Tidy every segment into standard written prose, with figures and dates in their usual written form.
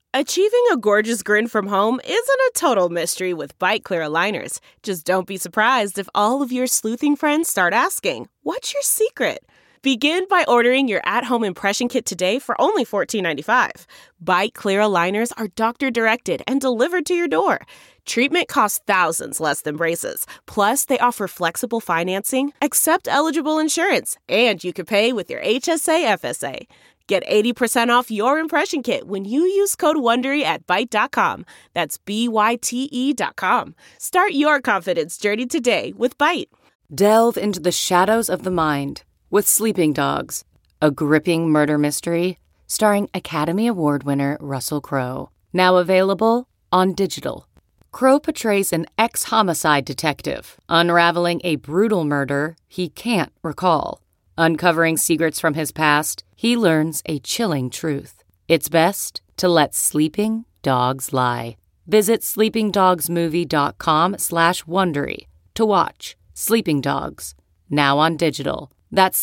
Achieving a gorgeous grin from home isn't a total mystery with Byte Clear aligners. Just don't be surprised if all of your sleuthing friends start asking, "What's your secret?" Begin by ordering your at-home impression kit today for only $14.95. Byte Clear aligners are doctor-directed and delivered to your door. Treatment costs thousands less than braces. Plus, they offer flexible financing, accept eligible insurance, and you can pay with your HSA FSA. Get 80% off your impression kit when you use code WONDERY at Byte.com. That's BYTE.com. Start your confidence journey today with Byte. Delve into the shadows of the mind with Sleeping Dogs, a gripping murder mystery starring Academy Award winner Russell Crowe. Now available on digital. Crowe portrays an ex-homicide detective unraveling a brutal murder he can't recall. Uncovering secrets from his past, he learns a chilling truth. It's best to let sleeping dogs lie. Visit sleepingdogsmovie.com/Wondery to watch Sleeping Dogs, now on digital. That's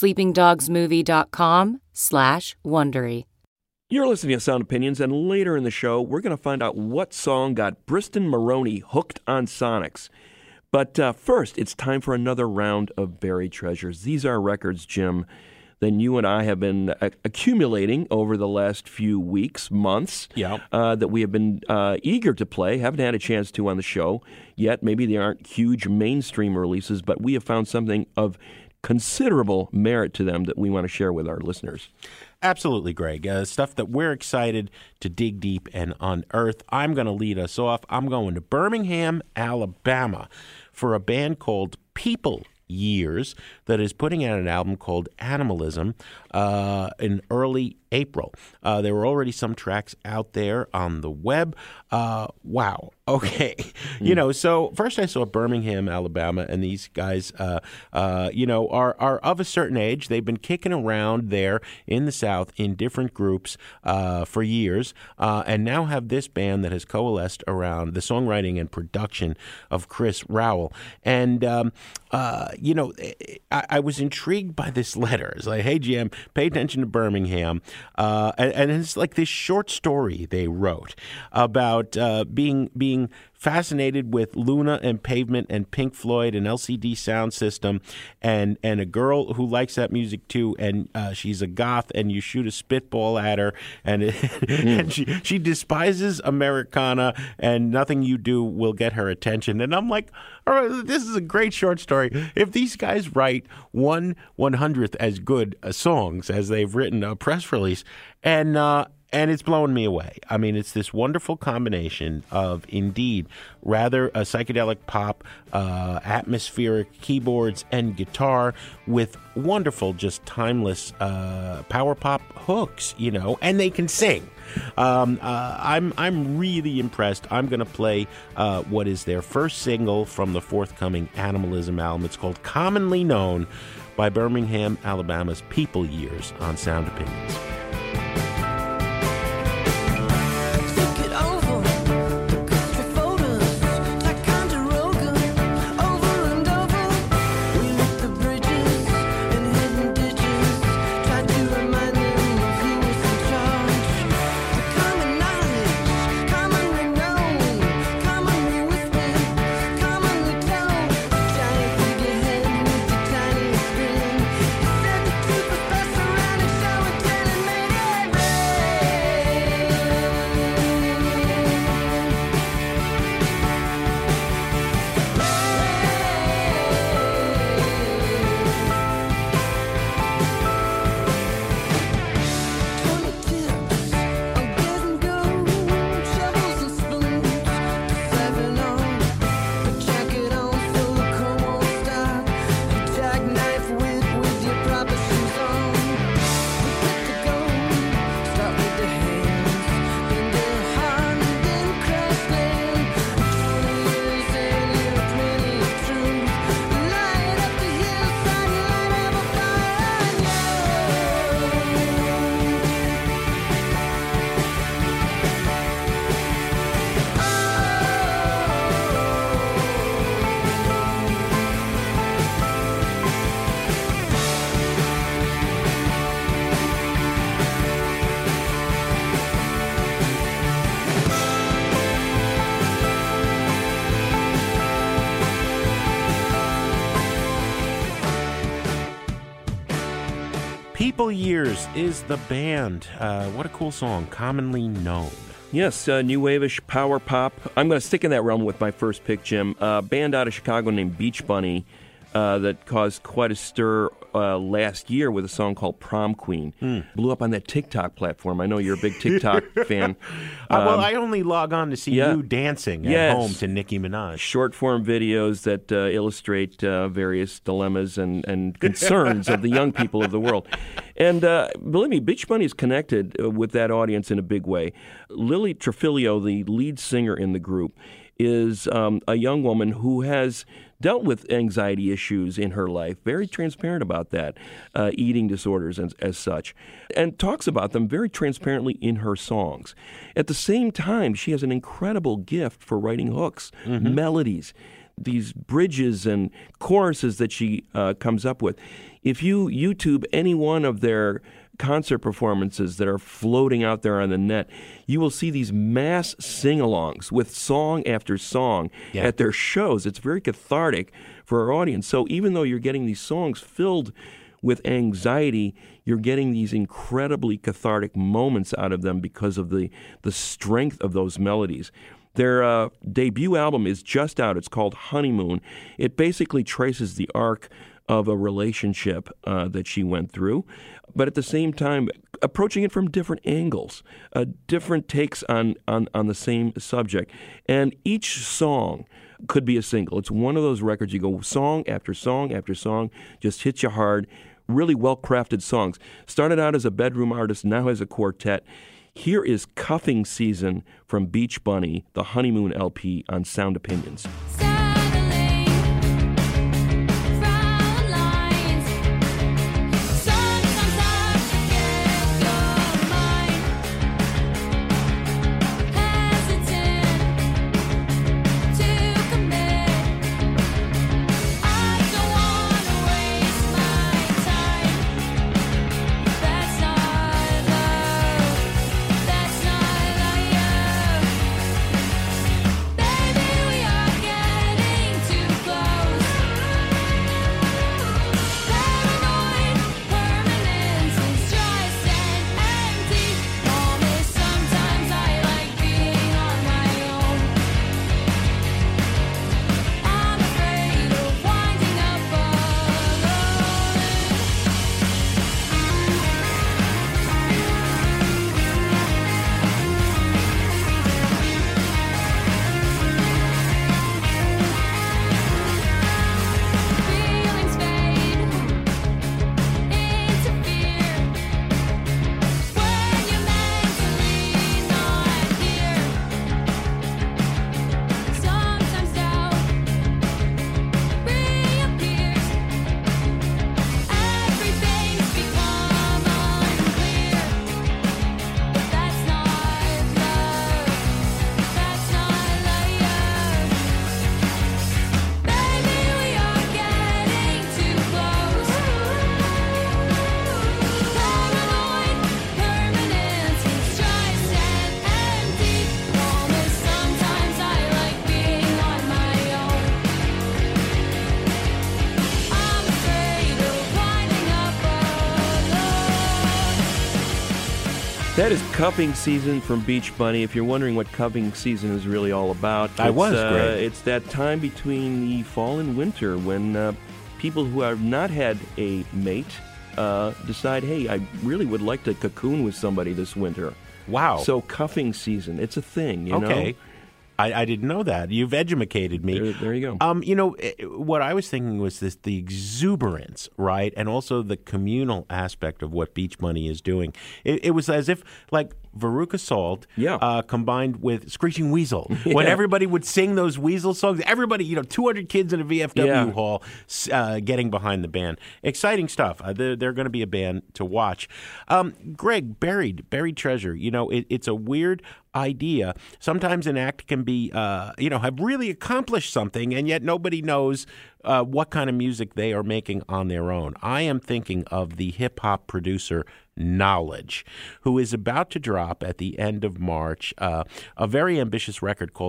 sleepingdogsmovie.com/Wondery. You're listening to Sound Opinions, and later in the show, we're going to find out what song got Briston Maroney hooked on Sonics. But first, it's time for another round of buried treasures. These are records, Jim, that you and I have been accumulating over the last few weeks, months, that we have been eager to play. Haven't had a chance to on the show yet. Maybe they aren't huge mainstream releases, but we have found something of considerable merit to them that we want to share with our listeners. Absolutely, Greg. Stuff that we're excited to dig deep and unearth. I'm going to lead us off. I'm going to Birmingham, Alabama, for a band called People Years that is putting out an album called Animalism in early April. There were already some tracks out there on the web. Wow. Okay. So first I saw Birmingham, Alabama, and these guys, are of a certain age. They've been kicking around there in the South in different groups for years, and now have this band that has coalesced around the songwriting and production of Chris Rowell. And, I was intrigued by this letter. It's like, hey, Jim, pay attention to Birmingham. And it's like this short story they wrote about being fascinated with Luna and Pavement and Pink Floyd and LCD Sound System, and a girl who likes that music too, and she's a goth, and you shoot a spitball at her, and and she despises Americana, and nothing you do will get her attention. And I'm like, all right, this is a great short story. If these guys write 1/100th as good songs as they've written a press release, and it's blowing me away. I mean, it's this wonderful combination of, indeed, rather a psychedelic pop, atmospheric keyboards and guitar with wonderful, just timeless power pop hooks, and they can sing. I'm really impressed. I'm going to play what is their first single from the forthcoming Animalism album. It's called Commonly Known by Birmingham, Alabama's People Years on Sound Opinions. Telling me People Years is the band. What a cool song, Commonly Known. Yes, new wave-ish power pop. I'm going to stick in that realm with my first pick, Jim. A band out of Chicago named Beach Bunny that caused quite a stir last year with a song called Prom Queen. Blew up on that TikTok platform. I know you're a big TikTok fan. Well, I only log on to see you dancing at home to Nicki Minaj. Short-form videos that illustrate various dilemmas and concerns of the young people of the world. And believe me, Beach Bunny is connected with that audience in a big way. Lily Trafilio, the lead singer in the group, is a young woman who has dealt with anxiety issues in her life, very transparent about that, eating disorders as such, and talks about them very transparently in her songs. At the same time, she has an incredible gift for writing hooks, melodies, these bridges and choruses that she comes up with. If you YouTube any one of their concert performances that are floating out there on the net, you will see these mass sing-alongs with song after song at their shows. It's very cathartic for our audience. So even though you're getting these songs filled with anxiety, you're getting these incredibly cathartic moments out of them because of the strength of those melodies. Their debut album is just out. It's called Honeymoon. It basically traces the arc of a relationship that she went through, but at the same time approaching it from different angles, different takes on the same subject. And each song could be a single. It's one of those records you go song after song after song, just hits you hard, really well-crafted songs. Started out as a bedroom artist, now as a quartet. Here is Cuffing Season from Beach Bunny, the Honeymoon LP on Sound Opinions. That is Cuffing Season from Beach Bunny. If you're wondering what cuffing season is really all about, it's that time between the fall and winter when people who have not had a mate decide, hey, I really would like to cocoon with somebody this winter. Wow. So cuffing season, it's a thing, you know? I didn't know that. You've educated me. There you go. What I was thinking was the exuberance, right, and also the communal aspect of what Beach Bunny is doing. It was as if, like, Veruca Salt combined with Screeching Weasel. When everybody would sing those Weasel songs, everybody, 200 kids in a VFW hall getting behind the band. Exciting stuff. They're going to be a band to watch. Greg, Buried Treasure, it's a weird idea. Sometimes an act can be, have really accomplished something, and yet nobody knows what kind of music they are making on their own. I am thinking of the hip-hop producer Knowledge, who is about to drop at the end of March a very ambitious record called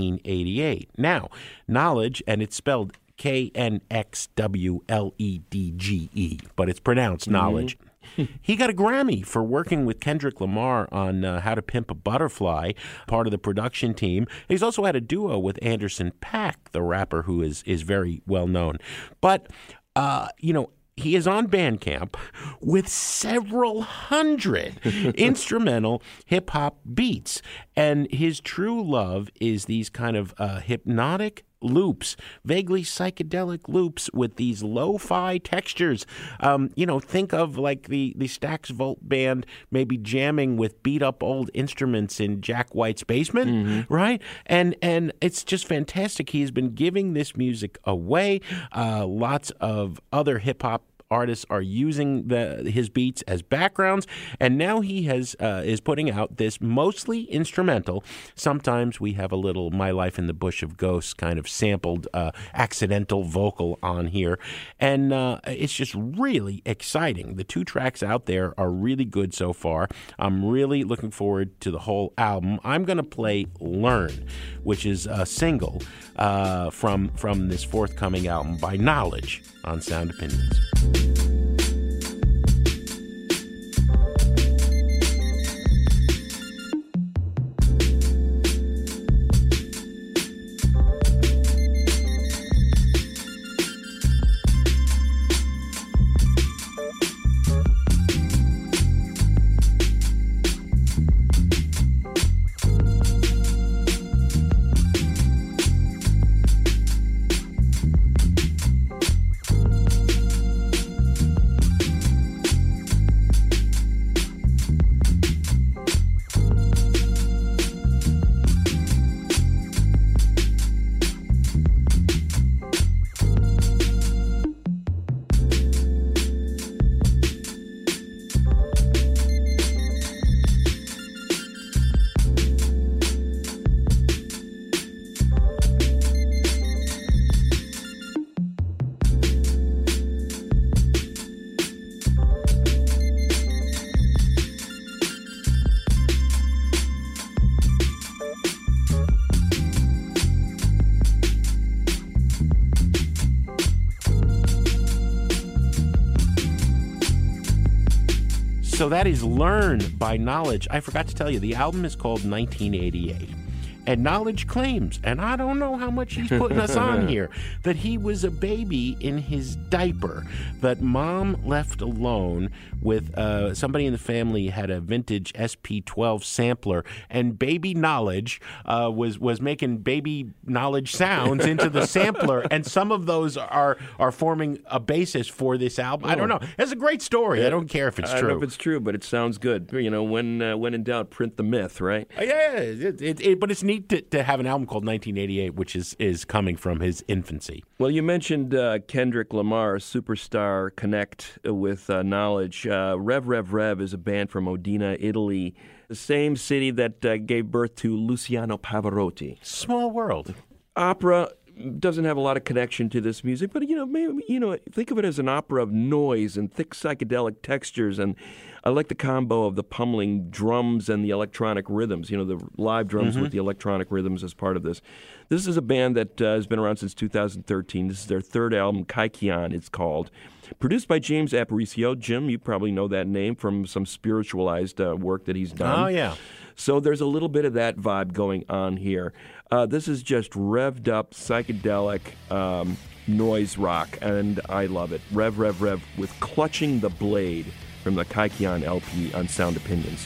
1988. Now, Knowledge, and it's spelled KNXWLEDGE, but it's pronounced Knowledge. He got a Grammy for working with Kendrick Lamar on How to Pimp a Butterfly, part of the production team. He's also had a duo with Anderson .Paak, the rapper who is very well known. But, he is on Bandcamp with several hundred instrumental hip-hop beats. And his true love is these kind of hypnotic loops, vaguely psychedelic loops with these lo-fi textures. Think of like the Stax Volt Band maybe jamming with beat-up old instruments in Jack White's basement, right? And it's just fantastic. He has been giving this music away. Lots of other hip-hop artists are using his beats as backgrounds, and now he is putting out this mostly instrumental. Sometimes we have a little My Life in the Bush of Ghosts kind of sampled accidental vocal on here, and it's just really exciting. The 2 tracks out there are really good so far. I'm really looking forward to the whole album. I'm going to play Learn, which is a single from this forthcoming album by Knowledge on Sound Opinions. So that is Learn by Knowledge. I forgot to tell you, the album is called 1988. And Knowledge claims, and I don't know how much he's putting us on here, that he was a baby in his diaper, that mom left alone with somebody in the family had a vintage SP12 sampler, and baby Knowledge was making baby Knowledge sounds into the sampler, and some of those are forming a basis for this album. I don't know. It's a great story. I don't care if it's true. I don't know if it's true, but it sounds good. When in doubt, print the myth, right? Yeah, but it's neat to have an album called 1988, which is coming from his infancy. Well, you mentioned Kendrick Lamar, Superstar Connect with Knowledge. Rev Rev Rev is a band from Modena, Italy, the same city that gave birth to Luciano Pavarotti. Small world. Opera doesn't have a lot of connection to this music, but think of it as an opera of noise and thick psychedelic textures, and I like the combo of the pummeling drums and the electronic rhythms, the live drums with the electronic rhythms as part of this. This is a band that has been around since 2013. This is their third album, Kaikian, it's called. Produced by James Aparicio. Jim, you probably know that name from some spiritualized work that he's done. Oh, yeah. So there's a little bit of that vibe going on here. This is just revved up, psychedelic noise rock, and I love it. Rev, Rev, Rev with Clutching the Blade from the Kaikian LP on Sound Opinions.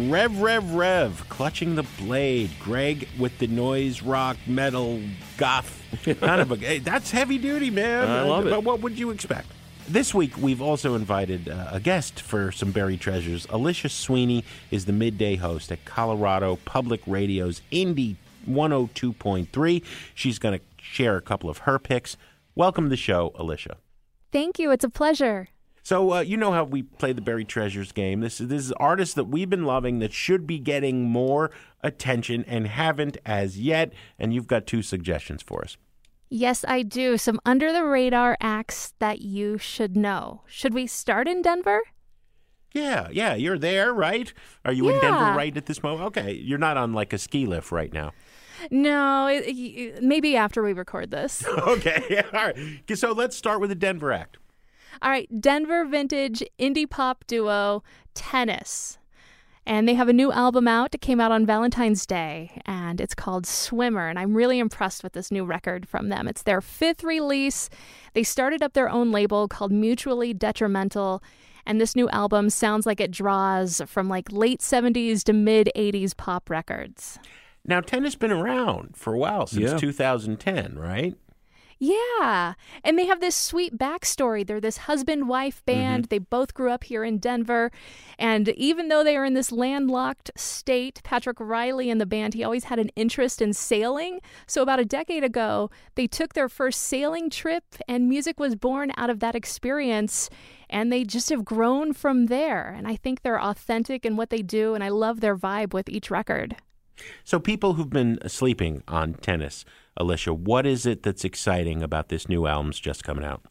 Rev, clutching the blade. Greg with the noise rock, metal, goth. Kind of that's heavy duty, man. I love it. But what would you expect? This week, we've also invited a guest for some buried treasures. Alicia Sweeney is the midday host at Colorado Public Radio's Indie 102.3. She's going to share a couple of her picks. Welcome to the show, Alicia. Thank you. It's a pleasure. So you know how we play the Buried Treasures game. This is artists that we've been loving that should be getting more attention and haven't as yet. And you've got 2 suggestions for us. Yes, I do. Some under-the-radar acts that you should know. Should we start in Denver? Yeah, you're there, right? Are you in Denver right at this moment? Okay, you're not on like a ski lift right now. No, maybe after we record this. Okay, all right. So let's start with the Denver act. All right, Denver vintage indie pop duo Tennis. And they have a new album out. It came out on Valentine's Day, and it's called Swimmer. And I'm really impressed with this new record from them. It's their 5th release. They started up their own label called Mutually Detrimental. And this new album sounds like it draws from like late 70s to mid 80s pop records. Now, Tennis been around for a while, since 2010, right? Yeah. And they have this sweet backstory. They're this husband-wife band. They both grew up here in Denver. And even though they are in this landlocked state, Patrick Riley and the band, he always had an interest in sailing. So about a decade ago, they took their first sailing trip, and music was born out of that experience. And they just have grown from there. And I think they're authentic in what they do, and I love their vibe with each record. So people who've been sleeping on Tennis, Alicia, what is it that's exciting about this new album's just coming out?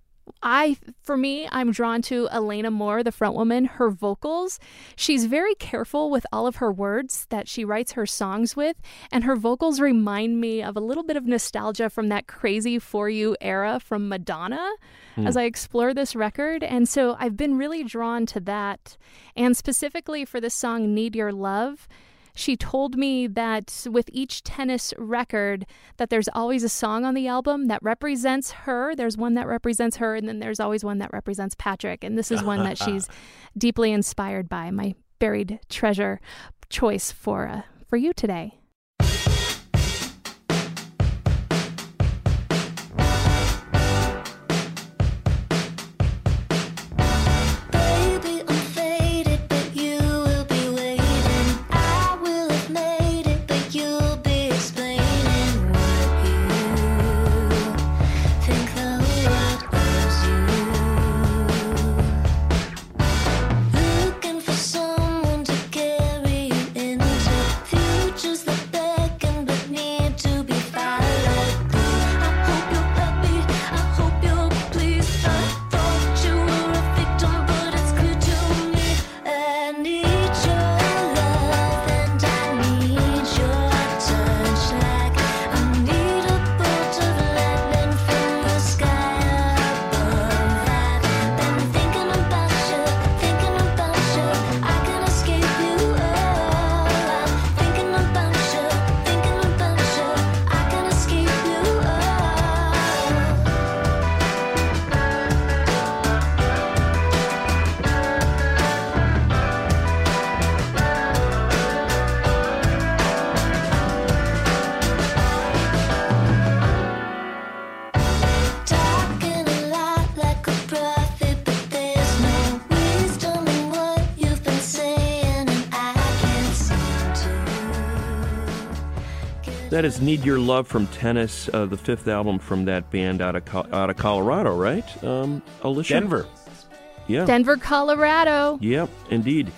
For me, I'm drawn to Elena Moore, the frontwoman, her vocals. She's very careful with all of her words that she writes her songs with, and her vocals remind me of a little bit of nostalgia from that Crazy For You era from Madonna as I explore this record. And so I've been really drawn to that. And specifically for the song Need Your Love, she told me that with each Tennis record that there's always a song on the album that represents her. There's one that represents her, and then there's always one that represents Patrick. And this is one that she's deeply inspired by. My buried treasure choice for you today. That is Need Your Love from Tennis, the 5th album from that band out of Colorado, right, Alicia? Denver. Yeah. Denver, Colorado. Yep, indeed.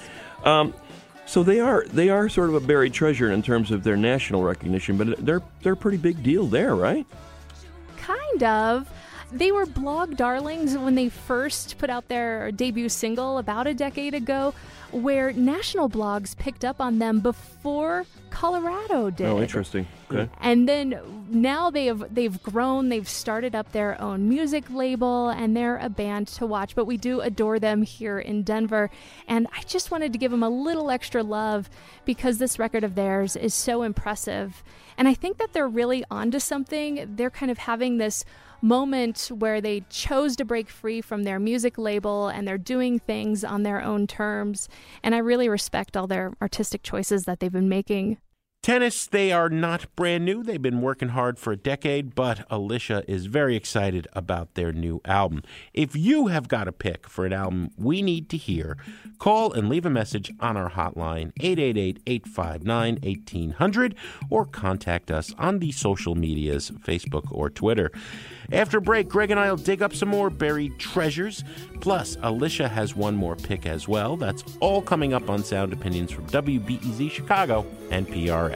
So they are sort of a buried treasure in terms of their national recognition, but they're a pretty big deal there, right? Kind of. They were blog darlings when they first put out their debut single about a decade ago, where national blogs picked up on them before Colorado did. Oh, interesting. Okay. And then now they've grown, they've started up their own music label, and they're a band to watch. But we do adore them here in Denver, and I just wanted to give them a little extra love because this record of theirs is so impressive. And I think that they're really onto something. They're kind of having this moment where they chose to break free from their music label and they're doing things on their own terms. And I really respect all their artistic choices that they've been making. Tennis, they are not brand new. They've been working hard for a decade, but Alicia is very excited about their new album. If you have got a pick for an album we need to hear, call and leave a message on our hotline, 888-859-1800, or contact us on the social medias, Facebook or Twitter. After break, Greg and I will dig up some more buried treasures. Plus, Alicia has one more pick as well. That's all coming up on Sound Opinions from WBEZ Chicago and PRX.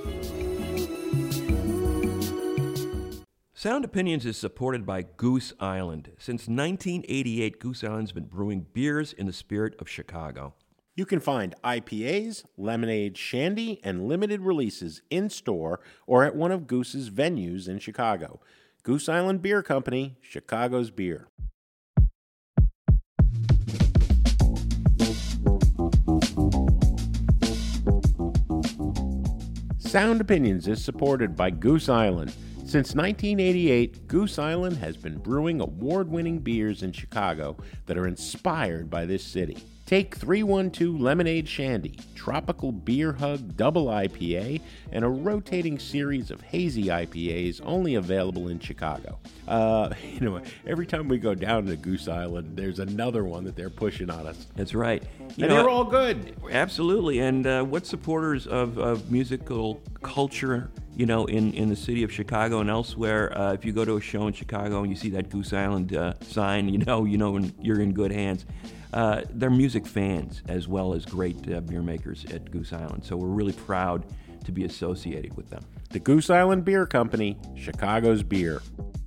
Sound Opinions is supported by Goose Island. Since 1988, Goose Island's been brewing beers in the spirit of Chicago. You can find IPAs, lemonade, shandy, and limited releases in-store or at one of Goose's venues in Chicago. Goose Island Beer Company, Chicago's beer. Sound Opinions is supported by Goose Island. Since 1988, Goose Island has been brewing award-winning beers in Chicago that are inspired by this city. Take 312 Lemonade Shandy, Tropical Beer Hug Double IPA, and a rotating series of hazy IPAs only available in Chicago. Every time we go down to Goose Island, there's another one that they're pushing on us. That's right. They're all good. Absolutely. And what supporters of musical culture, in the city of Chicago and elsewhere, if you go to a show in Chicago and you see that Goose Island sign, you know you're in good hands. They're music fans as well as great beer makers at Goose Island. So we're really proud to be associated with them. The Goose Island Beer Company, Chicago's beer.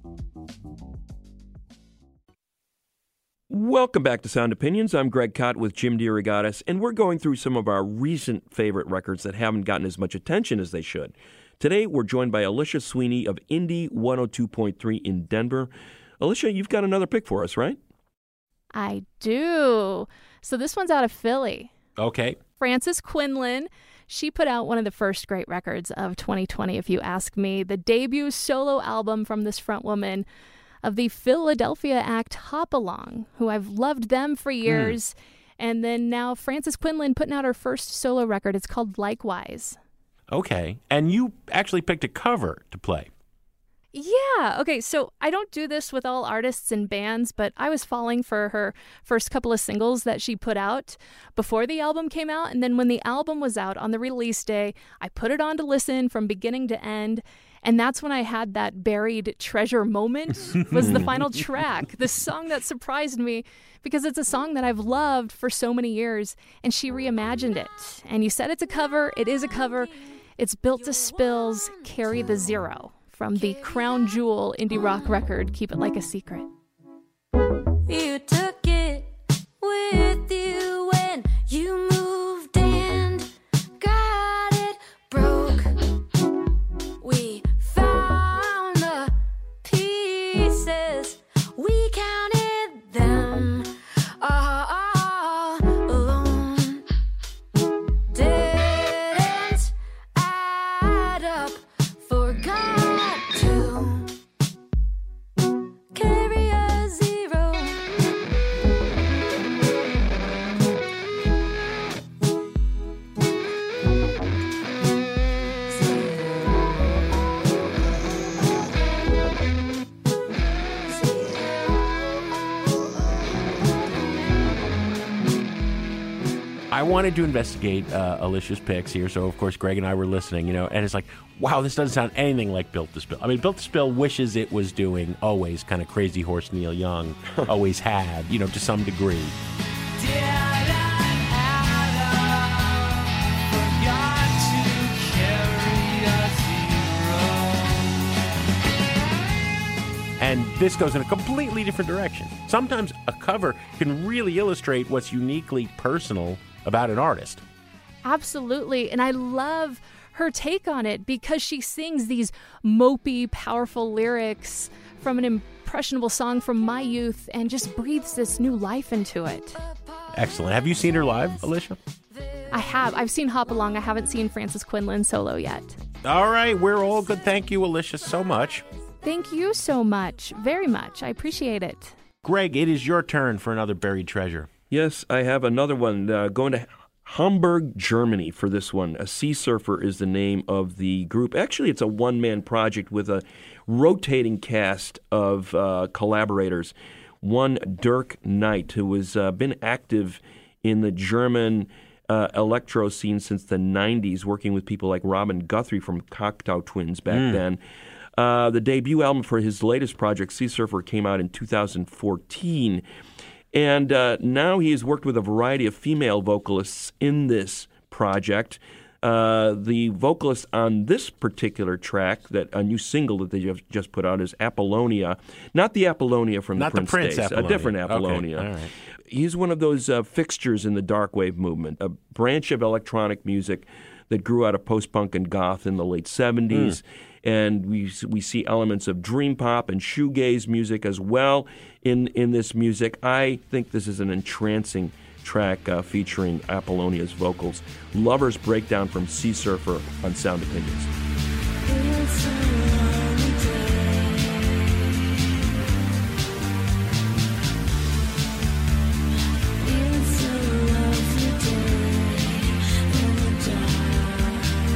Welcome back to Sound Opinions. I'm Greg Kot with Jim DeRogatis, and we're going through some of our recent favorite records that haven't gotten as much attention as they should. Today, we're joined by Alicia Sweeney of Indie 102.3 in Denver. Alicia, you've got another pick for us, right? I do. So this one's out of Philly. Okay. Frances Quinlan. She put out one of the first great records of 2020, if you ask me. The debut solo album from this frontwoman of the Philadelphia act Hop Along, who I've loved them for years. And then now Frances Quinlan putting out her first solo record. It's called Likewise. Okay. And you actually picked a cover to play. Yeah. Okay. So I don't do this with all artists and bands, but I was falling for her first couple of singles that she put out before the album came out. And then when the album was out on the release day, I put it on to listen from beginning to end. And that's when I had that buried treasure moment, was the final track, the song that surprised me because it's a song that I've loved for so many years. And she reimagined it. And you said it's a cover. It is a cover. It's Built to Spill's Carry the Zero from the crown jewel indie rock record, Keep It Like a Secret. You took it with you when you moved and got it broke. We found the pieces, we counted them all alone. Didn't add up, forgot to carry a zero. I wanted to investigate Alicia's picks here, so of course Greg and I were listening, and it's like, wow, this doesn't sound anything like Built to Spill. I mean, Built to Spill wishes it was doing always kind of Crazy Horse Neil Young, always had, to some degree. And this goes in a completely different direction. Sometimes a cover can really illustrate what's uniquely personal about an artist. Absolutely. And I love her take on it because she sings these mopey, powerful lyrics from an impressionable song from my youth and just breathes this new life into it. Excellent. Have you seen her live, Alicia? I have. I've seen Hop Along. I haven't seen Frances Quinlan solo yet. All right. We're all good. Thank you, Alicia, so much. Thank you so much. Very much. I appreciate it. Greg, it is your turn for another buried treasure. Yes, I have another one. Going to Hamburg, Germany for this one. A Sea Surfer is the name of the group. Actually, it's a one-man project with a rotating cast of collaborators. One, Dirk Knight, who has been active in the German electro scene since the 90s, working with people like Robin Guthrie from Cocteau Twins back then. The debut album for his latest project, Sea Surfer, came out in 2014. And now he has worked with a variety of female vocalists in this project. The vocalist on this particular track, that a new single that they just put out, is Apollonia. Not the Apollonia from Not the the Prince Prince days, Apollonia. a different Apollonia. Okay, all right. He's one of those fixtures in the dark wave movement, a branch of electronic music that grew out of post-punk and goth in the late 70s. And we see elements of dream pop and shoegaze music as well in this music. I think this is an entrancing track featuring Apollonia's vocals. Lover's Breakdown from Sea Surfer on Sound Opinions. It's a lonely day. It's a lovely day in the dark.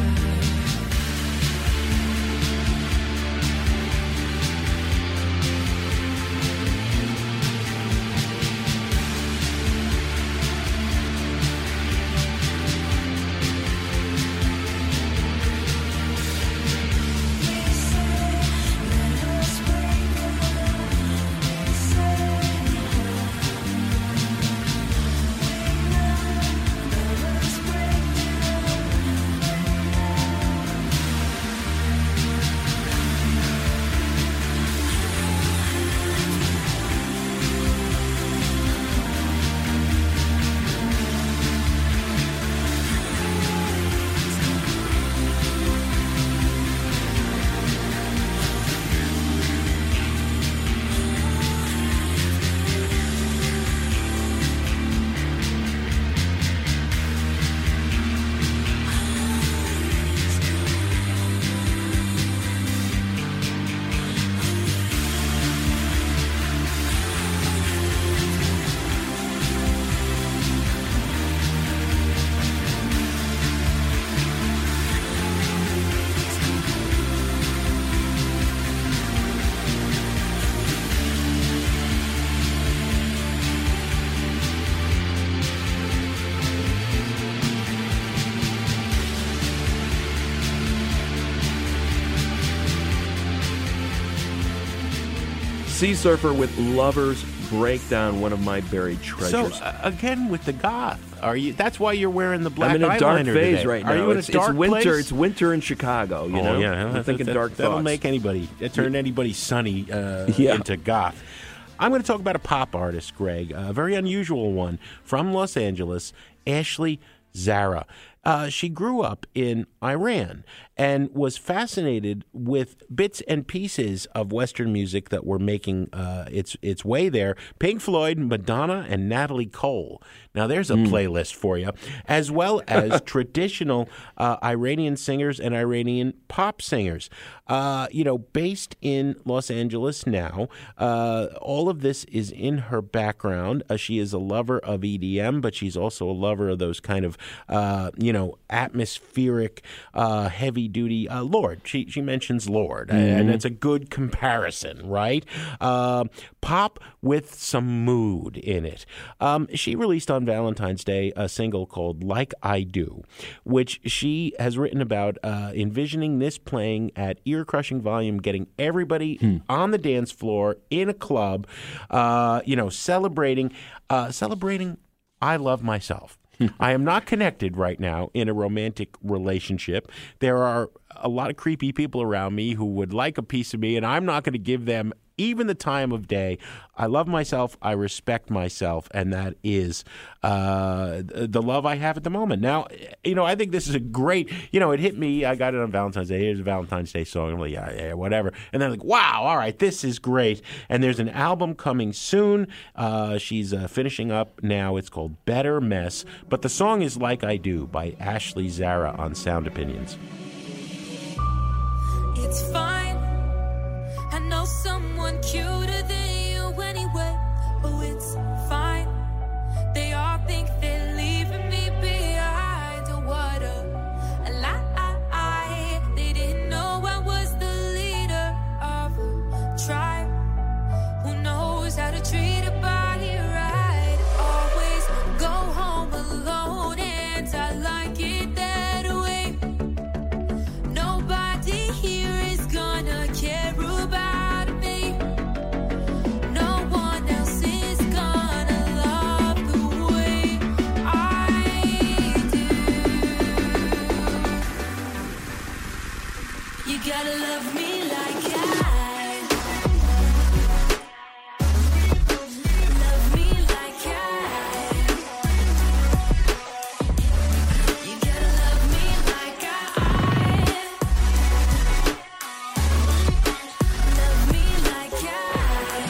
Sea Surfer with Lover's Breakdown, one of my buried treasures. So, again, with the goth, are you? That's why you're wearing the black I'm in a dark eyeliner phase today. right now. Are you in it's, a dark it's winter. place? It's winter in Chicago. You know, yeah, I'm thinking dark that'll thoughts. make anybody turn anybody sunny Yeah. into goth. I'm going to talk about a pop artist, Greg, a very unusual one from Los Angeles, Ashley Zara. She grew up in Iran and was fascinated with bits and pieces of Western music that were making its way there. Pink Floyd, Madonna, and Natalie Cole. Now, there's a playlist for you, as well as traditional Iranian singers and Iranian pop singers. Based in Los Angeles now. All of this is in her background. She is a lover of EDM, but she's also a lover of those kind of, atmospheric, heavy-duty Lord. She mentions Lord, and that's a good comparison, right? Pop with some mood in it. She released on Valentine's Day a single called Like I Do, which she has written about envisioning this playing at ear-crushing volume, getting everybody on the dance floor in a club, celebrating I love myself. I am not connected right now in a romantic relationship. There are a lot of creepy people around me who would like a piece of me, and I'm not going to give them even the time of day. I love myself. I respect myself, and that is the love I have at the moment. Now, I think this is a great, it hit me. I got it on Valentine's Day. Here's a Valentine's Day song. I'm like, yeah, whatever. And then like, wow, all right, this is great. And there's an album coming soon. She's finishing up now. It's called Better Mess. But the song is Like I Do by Ashley Zara on Sound Opinions. It's fine. I know someone cuter than you anyway. Oh, it's fine. They all think they're leaving me behind. Oh, what a lie. They didn't know I was the leader of a tribe who knows how to treat a body right. Always go home alone, and I like it that way. Nobody here is gonna care about me. No one else is gonna love the way I do. You gotta love me like I love me like I. You gotta love me like I love me like I.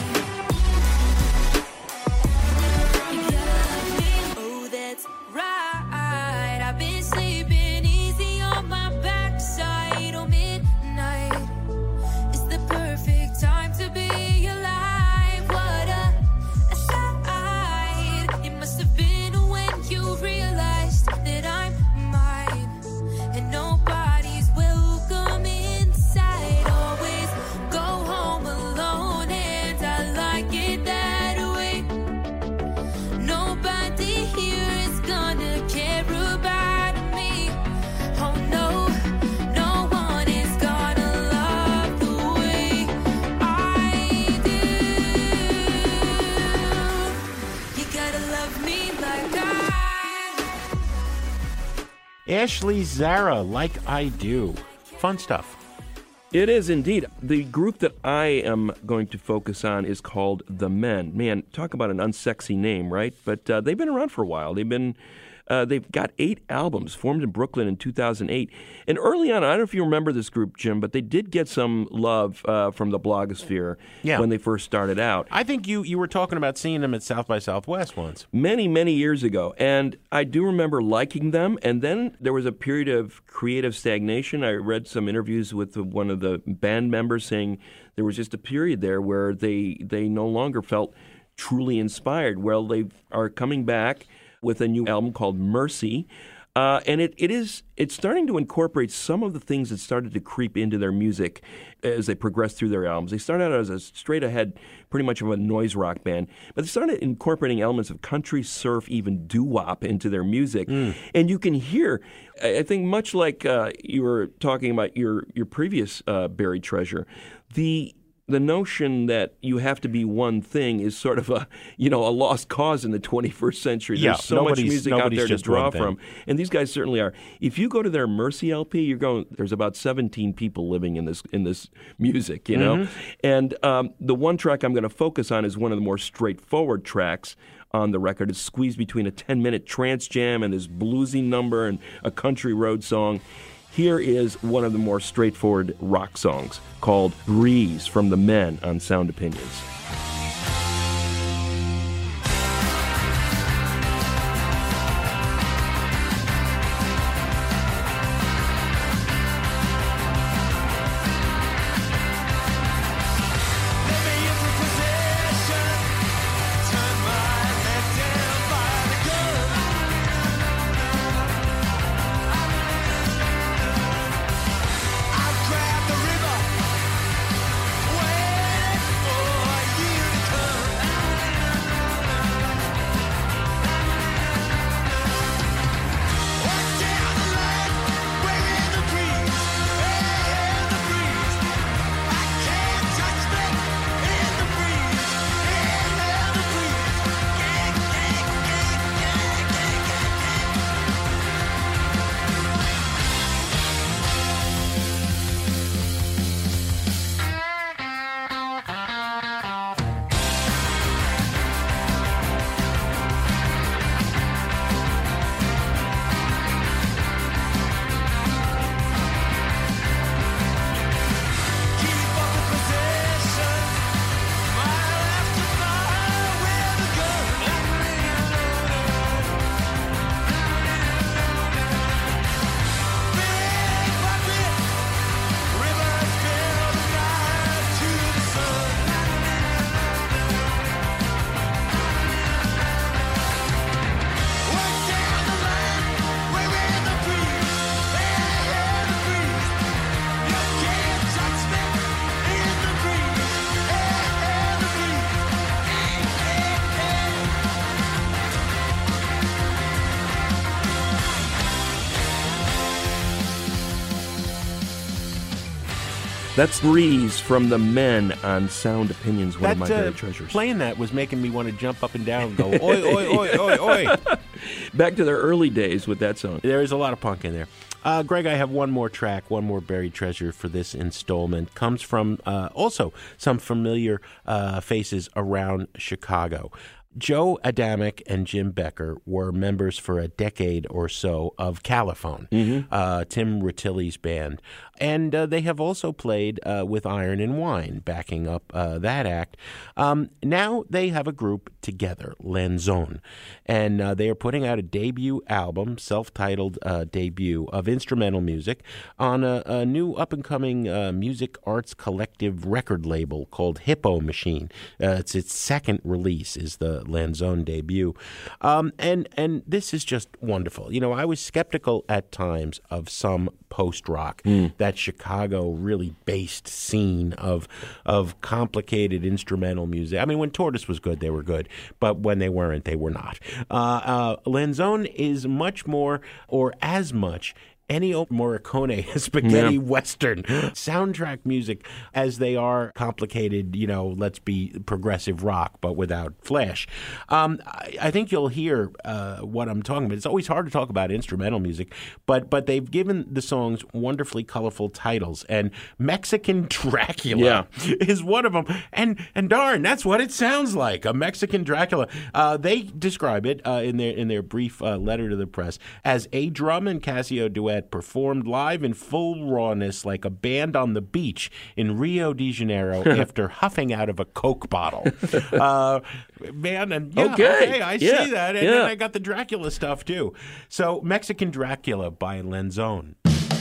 You gotta love me. Oh, that's right. I've been sleeping easy on my backside. Oh, midnight is the perfect time to be alive. What a sight. It must have been when you realized that I'm mine and nobody's welcome inside. Always go home alone, and I like it that way. Nobody here is gonna care about me. Oh no, no one is gonna love the way I do. You gotta love me like I. Ashley Zara, Like I Do. Fun stuff. It is indeed. The group that I am going to focus on is called The Men. Man, talk about an unsexy name, right? But they've been around for a while. They've got 8 albums, formed in Brooklyn in 2008. And early on, I don't know if you remember this group, Jim, but they did get some love from the blogosphere when they first started out. I think you were talking about seeing them at South by Southwest once. Many, many years ago. And I do remember liking them. And then there was a period of creative stagnation. I read some interviews with one of the band members saying there was just a period there where they no longer felt truly inspired. Well, they are coming back with a new album called Mercy. And it's starting to incorporate some of the things that started to creep into their music as they progressed through their albums. They started out as a straight-ahead, pretty much of a noise rock band, but they started incorporating elements of country, surf, even doo-wop into their music. And you can hear, I think much like you were talking about your previous Buried Treasure, the notion that you have to be one thing is sort of a lost cause in the 21st century. Yeah, There's so much music out there to just draw one thing. from, and these guys certainly are. If you go to their Mercy LP, there's about 17 people living in this music, you know. And the one track I'm going to focus on is one of the more straightforward tracks on the record. It's squeezed between a 10-minute trance jam and this bluesy number and a country road song. Here is one of the more straightforward rock songs called Breeze from The Men on Sound Opinions. I've grabbed the river, waiting for That's Breeze from the Men on Sound Opinions, one of my buried treasures. Playing that was making me want to jump up and down and go, oi, oi, oi, oi, oi. Back to their early days with that song. There is a lot of punk in there. Greg, I have one more track, one more buried treasure for this installment. Comes from also some familiar faces around Chicago. Joe Adamic and Jim Becker were members for a decade or so of Caliphone, Tim Rutilli's band. And they have also played with Iron and Wine, backing up that act. Now they have a group together, Lanzone, and they are putting out a debut album, self-titled debut of instrumental music on a new up-and-coming music arts collective record label called Hippo Machine. It's its second release, is the Lanzone debut. And this is just wonderful. You know, I was skeptical at times of some post-rock, that Chicago really based scene of complicated instrumental music. I mean, when Tortoise was good, they were good, but when they weren't, they were not. Lanzone is much more, or as much, Ennio Morricone spaghetti western soundtrack music as they are complicated, you know, let's be progressive rock, but without flash. I think you'll hear what I'm talking about. It's always hard to talk about instrumental music, but they've given the songs wonderfully colorful titles, and Mexican Dracula is one of them. And darn, that's what it sounds like, a Mexican Dracula. They describe it in their brief letter to the press as a drum and Casio duet performed live in full rawness like a band on the beach in Rio de Janeiro after huffing out of a Coke bottle. Man, and I see that. And then I got the Dracula stuff, too. So, Mexican Dracula by Lanzone.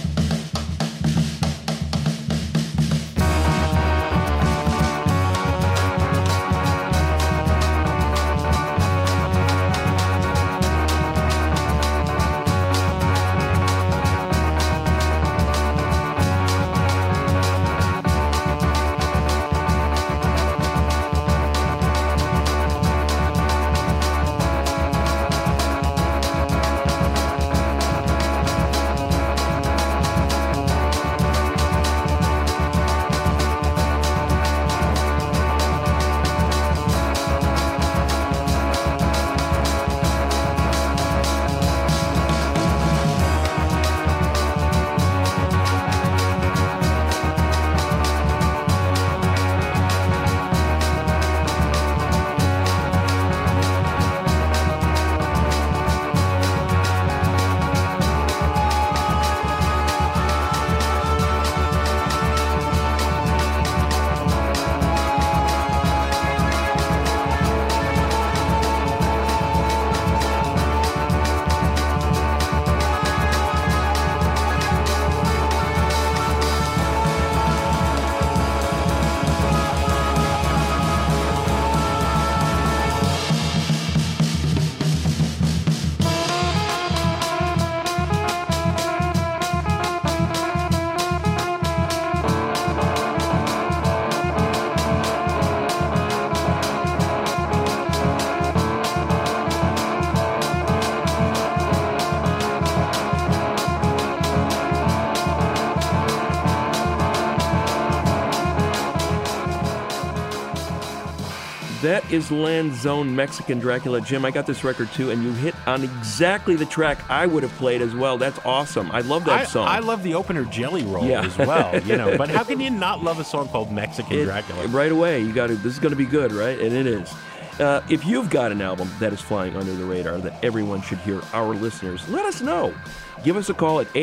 That is Lanzone, Mexican Dracula. Jim, I got this record too, and you hit on exactly the track I would have played as well. That's awesome. I love that song. I love the opener Jelly Roll as well, you know. But how can you not love a song called Mexican Dracula? Right away, you got to. This is going to be good, right? And it is. If you've got an album that is flying under the radar that everyone should hear, our listeners, let us know. Give us a call at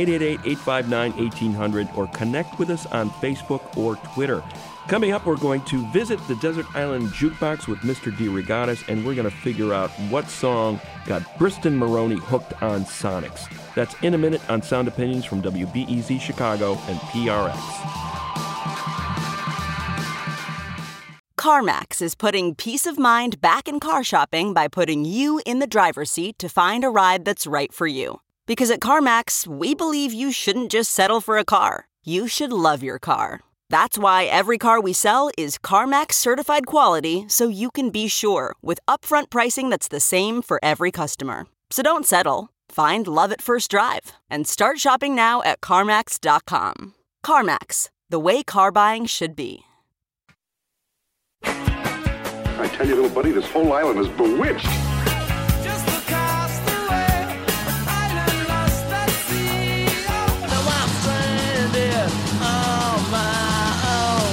888-859-1800 or connect with us on Facebook or Twitter. Coming up, we're going to visit the Desert Island Jukebox with Mr. DeRogatis, and we're going to figure out what song got Briston Maroney hooked on Sonics. That's in a minute on Sound Opinions from WBEZ Chicago and PRX. CarMax is putting peace of mind back in car shopping by putting you in the driver's seat to find a ride that's right for you. Because at CarMax, we believe you shouldn't just settle for a car. You should love your car. That's why every car we sell is CarMax certified quality, so you can be sure with upfront pricing that's the same for every customer. So don't settle. Find love at first drive and start shopping now at CarMax.com. CarMax, the way car buying should be. I tell you, little buddy, this whole island is bewitched. Just across the way, an island lost at sea. Now I'm stranded on my own.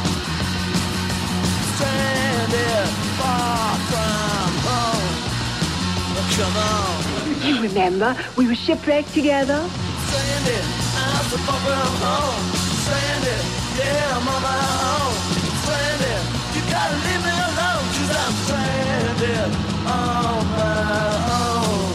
Stranded far from home. Come on. You remember, we were shipwrecked together. Stranded, I'm so far from home. Stranded, yeah, I'm on my own. Stranded, you gotta leave me alone, 'cause I'm stranded on my own.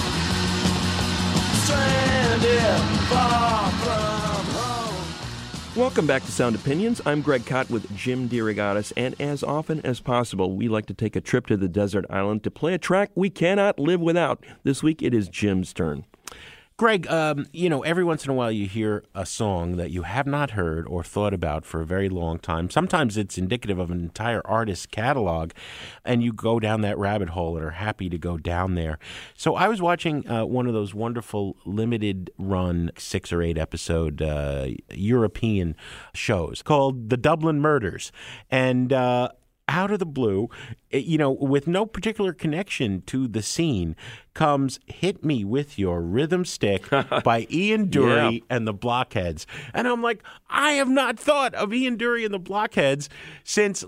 Stranded, far from home. Welcome back to Sound Opinions. I'm Greg Kot with Jim DeRogatis, and as often as possible, we like to take a trip to the desert island to play a track we cannot live without. This week, it is Jim's turn. Greg, every once in a while you hear a song that you have not heard or thought about for a very long time. Sometimes it's indicative of an entire artist's catalog, and you go down that rabbit hole and are happy to go down there. So I was watching one of those wonderful limited-run 6 or 8 episode European shows called The Dublin Murders, and out of the blue, with no particular connection to the scene, comes Hit Me With Your Rhythm Stick by Ian Dury and the Blockheads. And I'm like, I have not thought of Ian Dury and the Blockheads since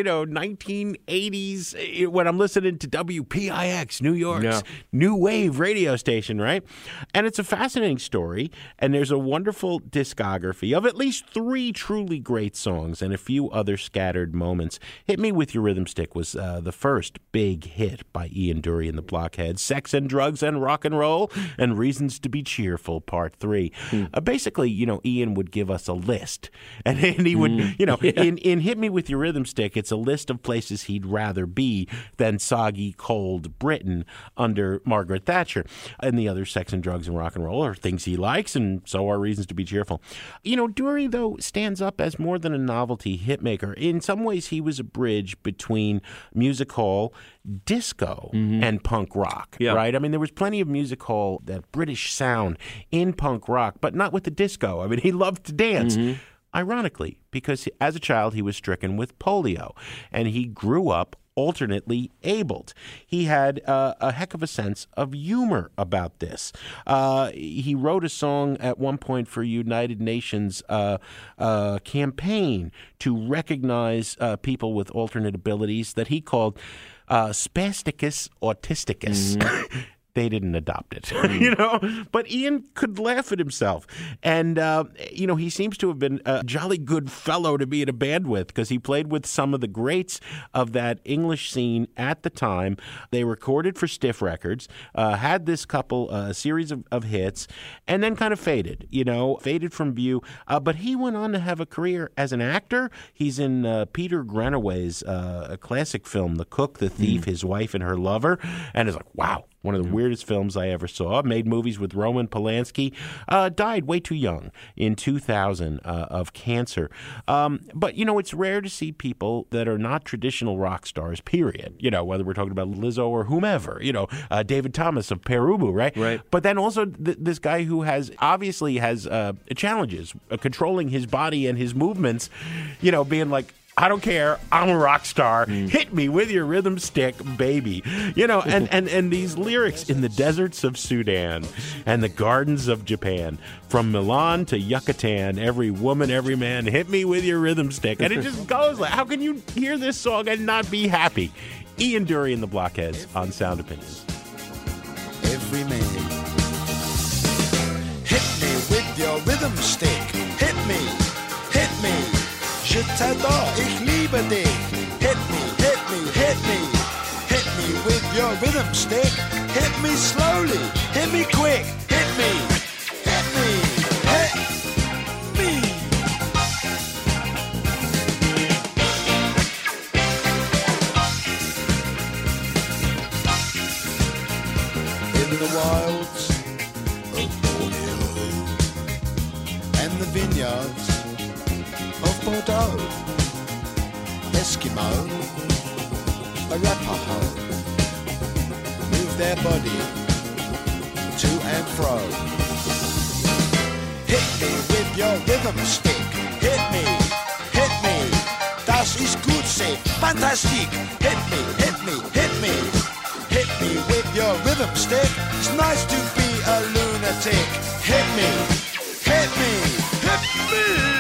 1980s when I'm listening to WPIX, New York's new wave radio station, right? And it's a fascinating story, and there's a wonderful discography of at least 3 truly great songs and a few other scattered moments. Hit Me With Your Rhythm Stick was the first big hit by Ian Dury and the Blockheads. Sex and Drugs and Rock and Roll and Reasons to Be Cheerful, Part 3. Basically, Ian would give us a list. And he would, in Hit Me With Your Rhythm Stick, it's a list of places he'd rather be than soggy, cold Britain under Margaret Thatcher. And the other Sex and Drugs and Rock and Roll are things he likes, and so are Reasons to Be Cheerful. Dury, though, stands up as more than a novelty hitmaker. In some ways, he was a bridge between music hall, disco, and punk rock, right? I mean, there was plenty of music hall, that British sound in punk rock, but not with the disco. I mean, he loved to dance. Ironically, because as a child, he was stricken with polio, and he grew up alternately abled. He had a heck of a sense of humor about this. He wrote a song at one point for United Nations campaign to recognize people with alternate abilities that he called spasticus autisticus. They didn't adopt it, But Ian could laugh at himself. And, he seems to have been a jolly good fellow to be in a band with, because he played with some of the greats of that English scene at the time. They recorded for Stiff Records, had this series of hits, and then kind of faded from view. But he went on to have a career as an actor. He's in Peter Greenaway's classic film, The Cook, the Thief, His Wife, and Her Lover. And it's like, wow. One of the weirdest films I ever saw. Made movies with Roman Polanski. Died way too young in 2000 of cancer. But, it's rare to see people that are not traditional rock stars, period. Whether we're talking about Lizzo or whomever. David Thomas of Perubu, right? Right. But then also this guy who obviously has challenges controlling his body and his movements, being like, I don't care. I'm a rock star. Hit me with your rhythm stick, baby. And these lyrics in the deserts of Sudan and the gardens of Japan, from Milan to Yucatan, every woman, every man, hit me with your rhythm stick. And it just goes like, how can you hear this song and not be happy? Ian Dury and the Blockheads on Sound Opinions. Every man, hit me with your rhythm stick. Hit me, hit me. Je t'adore, ich liebe dich. Hit me, hit me, hit me. Hit me with your rhythm stick. Hit me slowly, hit me quick. Hit me, hit me, hit me. In the wilds of Borneo and the vineyards of Bordeaux, Eskimo, Arapaho, move their body to and fro. Hit me with your rhythm stick. Hit fantastic. Hit me, hit me, hit me. Hit me with your rhythm stick. It's nice to be a lunatic. Hit me, hit me, hit me.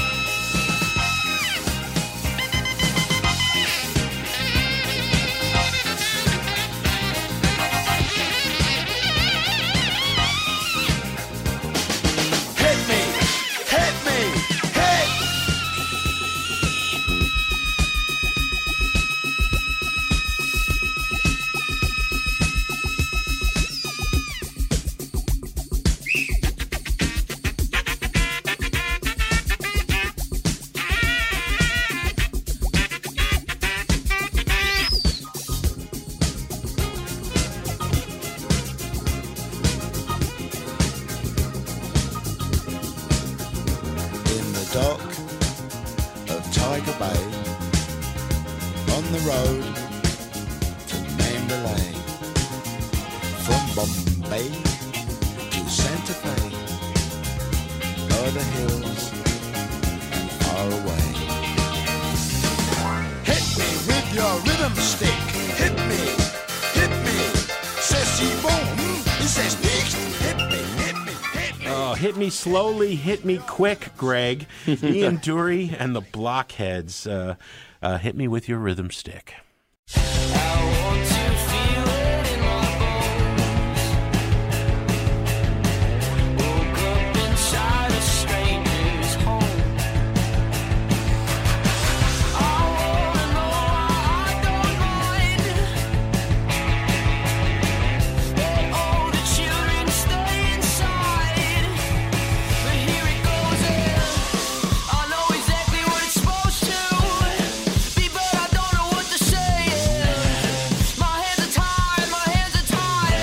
Dock of Tiger Bay, on the road to Mandalay, from Bombay to Santa Fe, o'er the hills and far away. Hit me with your rhythm stick, hit me, c'est si bon, c'est nicht, hit me. Oh, hit me slowly, hit me quick, Greg. Ian Dury and the Blockheads. Hit me with your rhythm stick. I want to feel it in my bones. Woke up inside a stranger's home. I wanna know I don't mind. Let all the children stay inside. But here it goes again. I know exactly what it's supposed to be, but I don't know what to say. My hands are tied, my hands are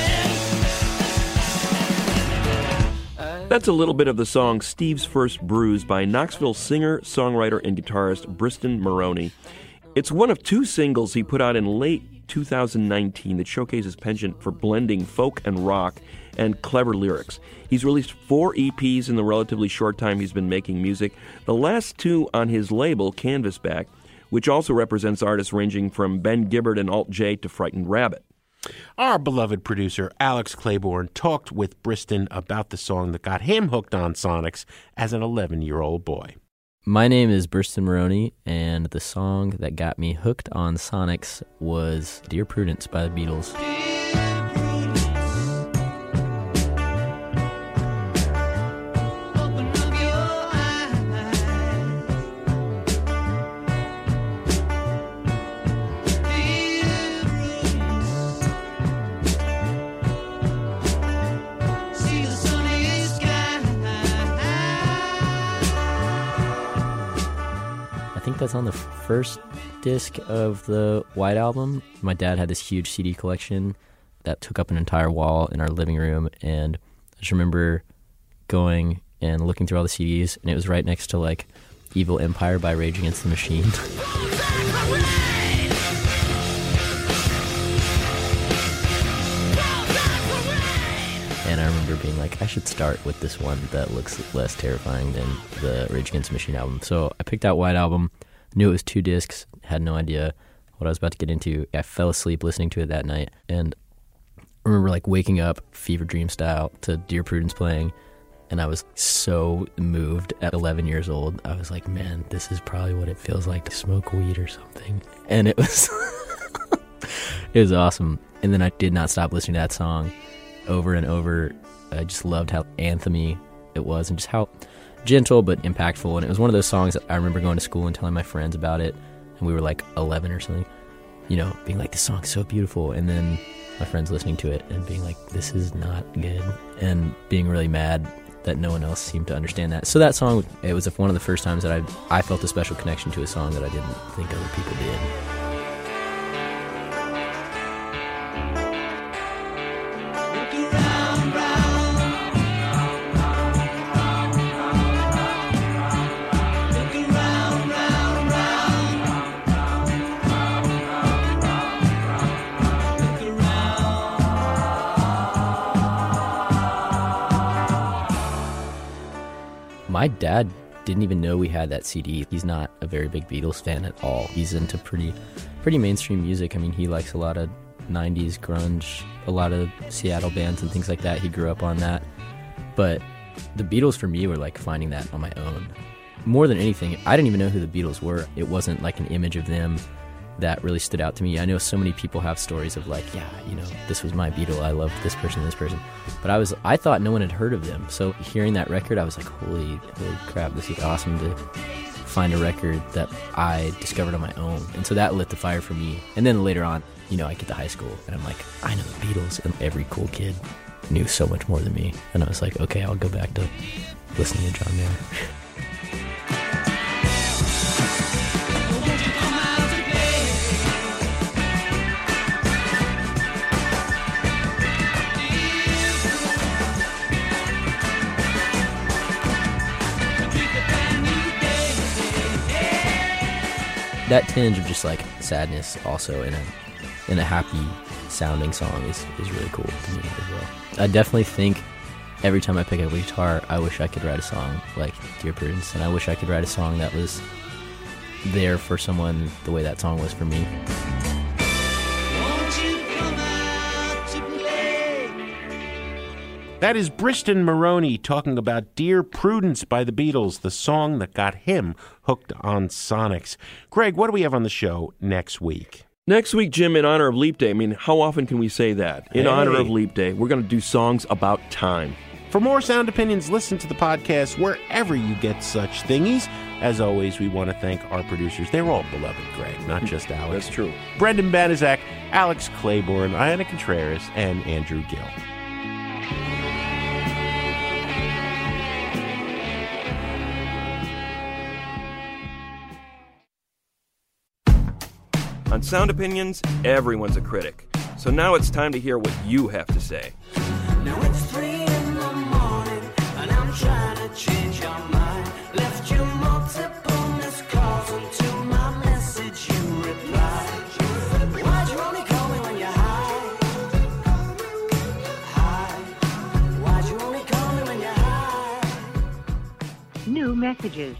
tied. That's a little bit of the song Steve's First Bruise by Knoxville singer, songwriter, and guitarist Briston Maroney. It's one of two singles he put out in late 2019 that showcase his penchant for blending folk and rock and clever lyrics. He's released 4 EPs in the relatively short time he's been making music, the last 2 on his label, Canvasback, which also represents artists ranging from Ben Gibbard and Alt J to Frightened Rabbit. Our beloved producer, Alex Claiborne, talked with Briston about the song that got him hooked on Sonics as an 11-year-old boy. My name is Briston Maroney, and the song that got me hooked on Sonics was Dear Prudence by the Beatles. I think that's on the first disc of the White Album. My dad had this huge CD collection that took up an entire wall in our living room, and I just remember going and looking through all the CDs, and it was right next to like Evil Empire by Rage Against the Machine. And I remember being like, I should start with this one that looks less terrifying than the Rage Against the Machine album. So I picked out White Album, knew it was 2 discs, had no idea what I was about to get into. I fell asleep listening to it that night, and I remember like waking up fever dream style to Dear Prudence playing, and I was so moved at 11 years old. I was like, man, this is probably what it feels like to smoke weed or something. And it was it was awesome. And then I did not stop listening to that song over and over. I just loved how anthemy it was and just how gentle but impactful. And it was one of those songs that I remember going to school and telling my friends about it, and we were like 11 or something, you know, being like, this song's so beautiful. And then my friends listening to it and being like, this is not good, and being really mad that no one else seemed to understand that. So that song, it was one of the first times that I felt a special connection to a song that I didn't think other people did. My dad didn't even know we had that CD. He's not a very big Beatles fan at all. He's into pretty mainstream music. I mean, he likes a lot of 90s grunge, a lot of Seattle bands and things like that. He grew up on that. But the Beatles for me were like finding that on my own. More than anything, I didn't even know who the Beatles were. It wasn't like an image of them that really stood out to me. I know so many people have stories of like, yeah, you know, this was my Beatle. I loved this person. But I thought no one had heard of them. So hearing that record, I was like, holy crap, this is awesome to find a record that I discovered on my own. And so that lit the fire for me. And then later on, you know, I get to high school and I'm like, I know the Beatles. And every cool kid knew so much more than me. And I was like, okay, I'll go back to listening to John Mayer. That tinge of just like sadness also in a happy sounding song is really cool to me as well. I definitely think every time I pick up a guitar, I wish I could write a song like Dear Prudence, and I wish I could write a song that was there for someone the way that song was for me. That is Briston Maroney talking about Dear Prudence by the Beatles, the song that got him hooked on Sonics. Greg, what do we have on the show next week? Next week, Jim, in honor of Leap Day, I mean, how often can we say that? In honor of Leap Day, we're going to do songs about time. For more Sound Opinions, listen to the podcast wherever you get such thingies. As always, we want to thank our producers. They're all beloved, Greg, not just Alex. That's true. Brendan Banaszak, Alex Claiborne, Iana Contreras, and Andrew Gill. On Sound Opinions, everyone's a critic. So now it's time to hear what you have to say. Now it's 3 in the morning, and I'm trying to change your mind. Left you multiple missed calls until my message you replied. Why'd you only call me when you're high? Why'd you only call me when you're high? New messages.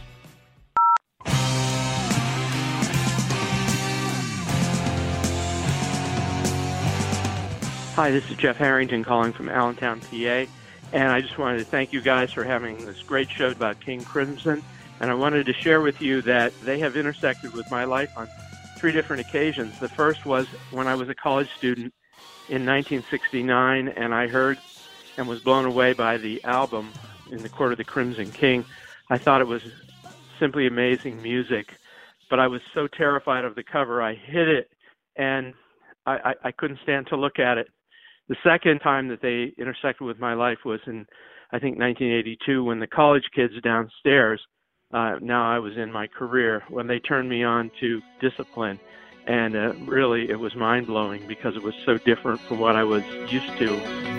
Hi, this is Jeff Harrington calling from Allentown, PA, and I just wanted to thank you guys for having this great show about King Crimson, and I wanted to share with you that they have intersected with my life on 3 different occasions. The first was when I was a college student in 1969, and I heard and was blown away by the album In the Court of the Crimson King. I thought it was simply amazing music, but I was so terrified of the cover, I hid it, and I couldn't stand to look at it. The second time that they intersected with my life was in, I think, 1982, when the college kids downstairs, now I was in my career, when they turned me on to Discipline. And really, it was mind-blowing because it was so different from what I was used to.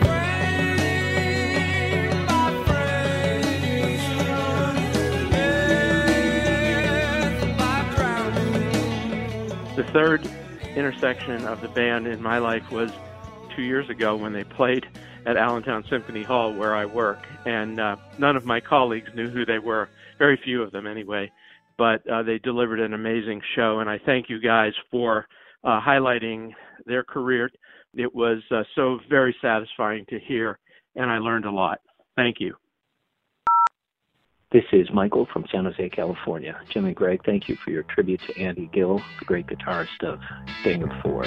The third intersection of the band in my life was 2 years ago when they played at Allentown Symphony Hall where I work, and none of my colleagues knew who they were, very few of them anyway, but they delivered an amazing show, and I thank you guys for highlighting their career. It was so very satisfying to hear, and I learned a lot. Thank you. This is Michael from San Jose, California. Jim and Greg, thank you for your tribute to Andy Gill, the great guitarist of Gang of Four.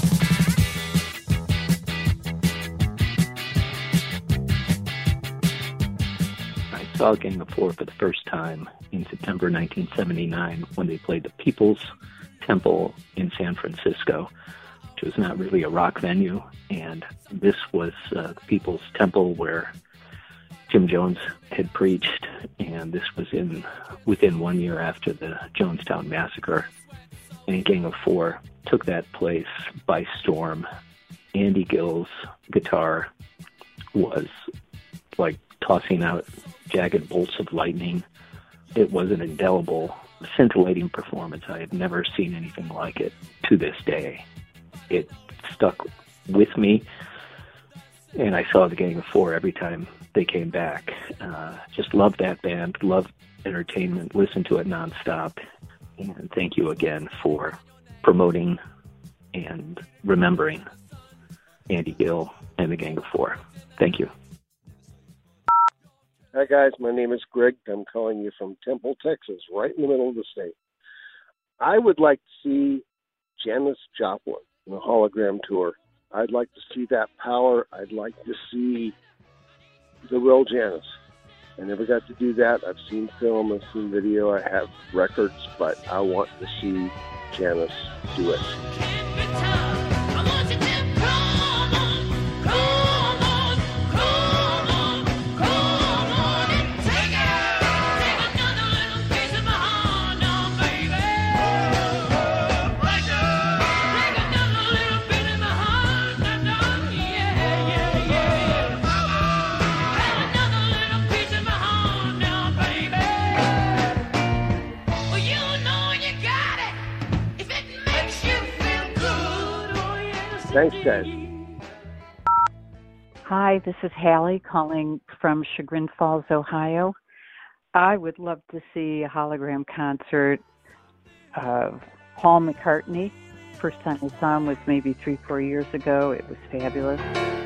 I saw Gang of Four for the first time in September 1979 when they played the People's Temple in San Francisco, which was not really a rock venue, and this was the People's Temple where Jim Jones had preached, and this was within 1 year after the Jonestown Massacre. And Gang of Four took that place by storm. Andy Gill's guitar was like tossing out jagged bolts of lightning. It was an indelible, scintillating performance. I had never seen anything like it to this day. It stuck with me, and I saw the Gang of Four every time they came back. Just loved that band, loved entertainment. Listen to it nonstop. And thank you again for promoting and remembering Andy Gill and the Gang of Four. Thank you. Hi, guys. My name is Greg. I'm calling you from Temple, Texas, right in the middle of the state. I would like to see Janis Joplin in a hologram tour. I'd like to see that power. I'd like to see the real Janis. I never got to do that. I've seen film, I've seen video, I have records, but I want to see Janis do it. Thanks, guys. Hi, this is Hallie calling from Chagrin Falls, Ohio. I would love to see a hologram concert of Paul McCartney. First time I saw him was maybe 3-4 years ago. It was fabulous.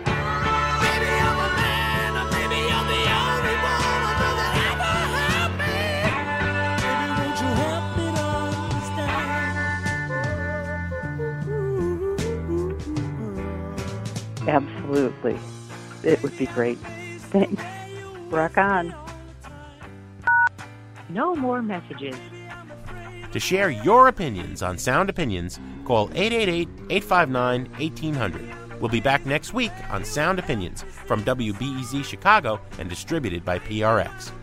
Absolutely. It would be great. Thanks. Rock on. No more messages. To share your opinions on Sound Opinions, call 888-859-1800. We'll be back next week on Sound Opinions from WBEZ Chicago and distributed by PRX.